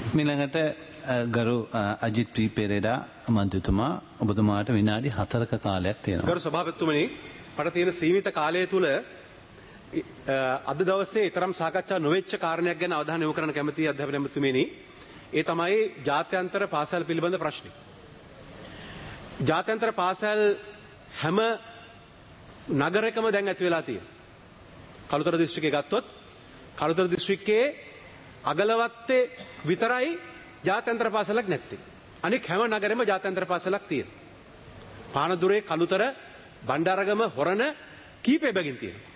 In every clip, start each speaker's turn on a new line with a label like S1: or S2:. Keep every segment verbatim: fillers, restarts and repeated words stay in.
S1: මිළඟට ගරු අජිත් ප්‍රී පෙරේරා මන්ත්‍රීතුමා ඔබතුමාට විනාඩි හතරක කාලයක් තියෙනවා.
S2: ගරු සභාපතිතුමනි මට තියෙන සීමිත කාලය තුල අද දවසේ තරම් සාකච්ඡා නොවෙච්ච කාරණයක් ගැන අවධානය යොමු කරන්න කැමතියි අධ්‍යාපන මන්ත්‍රීතුමනි. ඒ තමයි ජාත්‍යන්තර පාසල් පිළිබඳ ප්‍රශ්නේ. ජාත්‍යන්තර පාසල් හැම නගරයකම දැන් ඇති වෙලා තියෙනවා. කළුතර දිස්ත්‍රික්කය ගත්තොත් කළුතර දිස්ත්‍රික්කයේ අගලවත්තේ විතරයි ජාත්‍යන්තර පාසලක් නැත්තේ. අනික හැම නගරෙම ජාත්‍යන්තර පාසලක් තියෙනවා. පානදුරේ කළුතර බණ්ඩාරගම හොරණ කීපේ බැගින්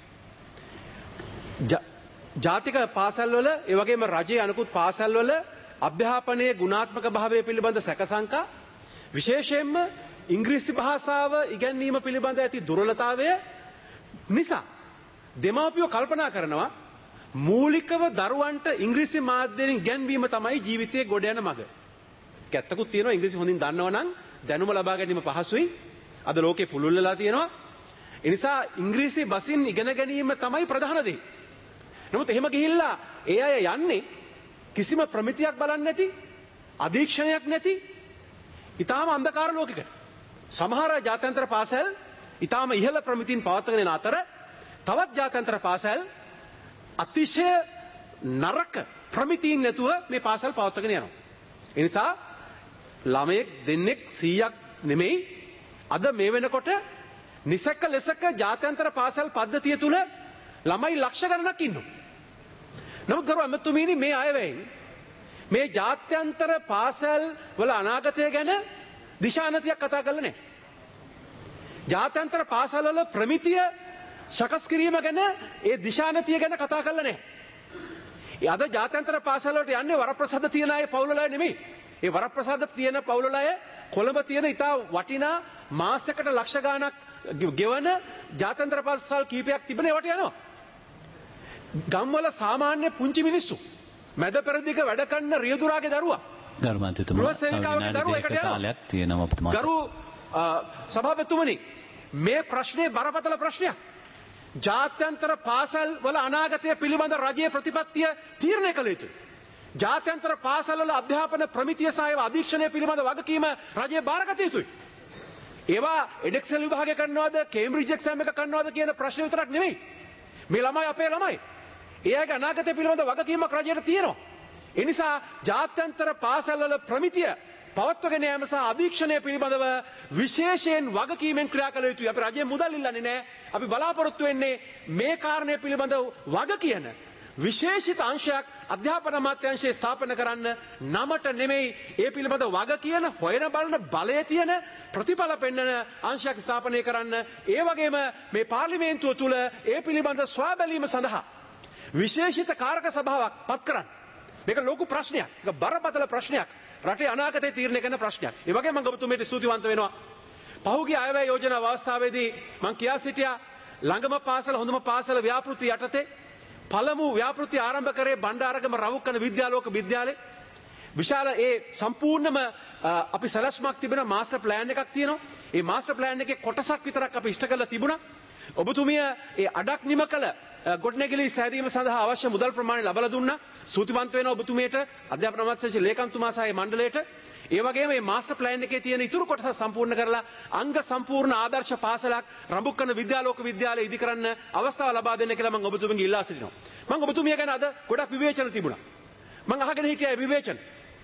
S2: තියෙනවා. ජාතික පාසල් වල ඒ වගේම රජයේ අනිකුත් පාසල් වල අධ්‍යාපනයේ ගුණාත්මක භාවය පිළිබඳ සැකසංකා විශේෂයෙන්ම ඉංග්‍රීසි භාෂාව ඉගැන්වීම පිළිබඳ ඇති දුර්වලතාවය නිසා දෙමාපියෝ කල්පනා කරනවා මූලිකව දරුවන්ට ඉංග්‍රීසි මාධ්‍යයෙන් ඉගැන්වීම තමයි ජීවිතයේ ගොඩ යන මඟ. කැත්තකුත් තියෙනවා ඉංග්‍රීසි හොඳින් දන්නවා නම් දැනුම ලබා ගැනීම පහසුයි. අද ලෝකේ පුළුල් වෙලා තියෙනවා. ඒ නිසා ඉංග්‍රීසි බසින් ඉගෙන ගැනීම තමයි ප්‍රධාන දේ. නමුත් එහෙම ගිහිල්ලා ඒ අය යන්නේ කිසිම ප්‍රමිතියක් බලන්නේ නැති, අධීක්ෂණයක් නැති, ඊටාම අන්ධකාර ලෝකයකට. සමහර ජාත්‍යන්තර පාසල් ඊටාම ඉහළ ප්‍රමිතින් පවත්වාගෙන යන අතර තවත් ජාත්‍යන්තර පාසල් අතිශය නරක ප්‍රමිතීන් නැතුව මේ පාසල් පවත්වාගෙන යනවා. ඒ නිසා ළමයෙක් දෙන්නෙක් සීයක් නෙමෙයි අද මේ වෙනකොට නිසක ලෙසක ජාත්‍යන්තර පාසල් පද්ධතිය තුල ළමයි ලක්ෂ ගණනක් ඉන්නවා. නමුත් ගරු අමතුමීනි මේ අයවැයෙන් මේ ජාත්‍යන්තර පාසල් වල අනාගතය ගැන දිශානතියක් කතා කරලා නැහැ. ජාත්‍යන්තර පාසල් වල ප්‍රමිතිය සකස් කිරීම ගැන ඒ දිශානතිය ගැන කතා කරලා නැහැ. ඒ අද ජාත්‍යන්තර පාසල් වලට යන්නේ වරප්‍රසාද තියන අය පවුල වල නෙමෙයි. ඒ වරප්‍රසාද තියෙන පවුල වල අය කොළඹ තියෙන ඉතා වටිනා මාසයකට ලක්ෂ ගාණක් ගෙවන ජාත්‍යන්තර පාසල් කීපයක් තිබෙන ඒවට යනවා. ගම්වල සාමාන්‍ය පුංචි මිනිස්සු මැද පෙරදිග වැඩ කරන රියදුරාගේ දරුවා
S1: ගරු මන්ත්‍රීතුමා
S2: ගරු සභාපතිතුමනි මේ ප්‍රශ්නේ බරපතල ප්‍රශ්නයක්. ජාත්‍යන්තර පාසල් වල අනාගතය පිළිබඳ රජයේ ප්‍රතිපත්තිය තීරණය කළ යුතුයි. ජාත්‍යන්තර පාසල් වල අධ්‍යාපන ප්‍රමිතිය සහ අධීක්ෂණය පිළිබඳ වගකීම රජයේ බාරගත යුතුයි. ඒවා එඩෙක්සල් විභාගය කරනවද කේම්බ්‍රිජ් එක්සෑම් එක කරනවද කියන ප්‍රශ්න විතරක් නෙමෙයි. මේ ළමයි අපේ ළමයි. ඒ අයගේ අනාගතය පිළිබඳ වගකීමක් රජයට තියෙනවා. ඒ නිසා ජාත්‍යන්තර පාසල් වල ප්‍රමිතිය පවත්වගෙන යාම සහ අධීක්ෂණය පිළිබඳව විශේෂයෙන් වගකීමෙන් ක්‍රියා කළ යුතුයි. අපි රජයේ මුදල් ඉල්ලන්නේ නැහැ. අපි බලාපොරොත්තු වෙන්නේ මේ කාරණය පිළිබඳව වග කියන විශේෂිත අංශයක් අධ්‍යාපන අමාත්‍යාංශයේ ස්ථාපන කරන්න නමට නෙමෙයි ඒ පිළිබඳව වග කියන හොයන බලන බලය තියෙන ප්‍රතිඵල පෙන්වන අංශයක් ස්ථාපනය කරන්න. ඒ වගේම මේ පාර්ලිමේන්තුව තුල ඒ පිළිබඳ ස්වාබැලීම සඳහා විශේෂිත කාරක සභාවක් පත් කරන්න. මේක ලොකු ප්‍රශ්නයක්. මේක බරපතල ප්‍රශ්නයක්. රටේ අනාගතය තීරණය කරන ප්‍රශ්නයක්. ඒ වගේම මම ඔබතුමීට ස්තුතිවන්ත වෙනවා. පහුගිය අයවැය යෝජනා අවස්ථාවේදී මම කියා සිටියා ළඟම පාසල හොඳම පාසල ව්‍යාපෘති යටතේ පළමු ව්‍යාපෘති ආරම්භ කරේ බණ්ඩාරගම රවුක්කන විද්‍යාලෝක විද්‍යාලය. විශාල ඒ සම්පූර්ණම අපි සැලැස්මක් තිබෙන මාස්ටර් ප්ලෑන් එකක් තියෙනවා. ඒ මාස්ටර් ප්ලෑන් එකේ කොටසක් විතරක් අපි ඉෂ්ට කරලා තිබුණා. ඔබතුමිය ඒ අඩක් නිම කළ ගොඩනැගිලි සෑදීම සඳහා අවශ්‍ය මුදල් ප්‍රමාණය ලබා දුන්නා. සූතිවන්ත වෙන ඔබතුමියට අධ්‍යාපන අමාත්‍යාංශයේ ලේකම්තුමා සහ මණ්ඩලයට ඒ වගේම මේ මාස්ටර් ප්ලෑන් එකේ තියෙන ඉතුරු කොටස සම්පූර්ණ කරලා අංග සම්පූර්ණ ආදර්ශ පාසලක් රඹුක්කන විද්‍යාලෝක විද්‍යාලය ඉදි කරන්න අවස්ථාව ලබා දෙන්න කියලා මම ඔබතුමියගෙන් ඉල්ලා සිටිනවා. මම ඔබතුමිය ගැන අද ගොඩක් විවේචන තිබුණා. මම අහගෙන හිටියා විවේචන.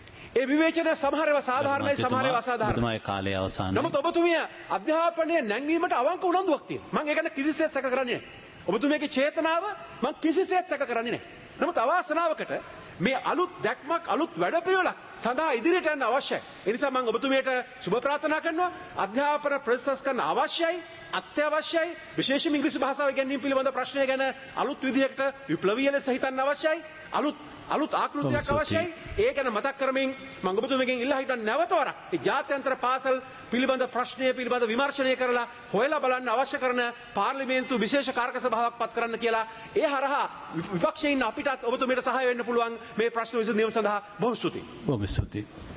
S2: ඒ විවේචන සමහර ඒවා සාධාරණයි සමහර ඒවා අසාධාරණයි.
S1: ඔබතුමාගේ කාලය අවසానයි.
S2: නමුත් ඔබතුමිය අධ්‍යාපනයේ නැංවීමට අවංක උනන්දුවක් තියෙනවා. මම ඒක ගැන කිසිසේත් සැක කරන්නේ නැහැ. ඔබතුමියගේ චේතනාව මම කිසිසේත් සැක කරන්නේ නැහැ. නමුත් අවාසනාවකට මේ අලුත් දැක්මක් අලුත් වැඩපිළිවෙලක් සඳහා ඉදිරියට යන්න අවශ්‍යයි. ඒ නිසා මම ඔබතුමියට සුබ ප්‍රාර්ථනා කරනවා. අධ්‍යාපන ප්‍රතිසස් කරන්න අවශ්‍යයි, අත්‍යවශ්‍යයි. විශේෂයෙන් ඉංග්‍රීසි භාෂාව ඉගෙනීම පිළිබඳ ප්‍රශ්නය ගැන අලුත් විදිහකට විප්ලවීය ලෙස හිතන්න අවශ්‍යයි. අලුත් අලුත් ආකෘතියක් අවශ්‍යයි. ඒ ගැන මතක් කරමින් මම ඔබතුමියගෙන් ඉල්ලා හිටන නැවත වරක් මේ ජාත්‍යන්තර පාසල් පිළිබඳ ප්‍රශ්නය පිළිබඳ විමර්ශනය කරලා හොයලා බලන්න අවශ්‍ය කරන පාර්ලිමේන්තු විශේෂ කාරක සභාවක් පත් කරන්න කියලා. ඒ හරහා විපක්ෂයේ ඉන්න අපිටත් ඔබතුමියට සහාය වෙන්න පුළුවන් මේ ප්‍රශ්න විසඳීම සඳහා බොහොම ස්තුතියි.
S1: බොහොම ස්තුතියි.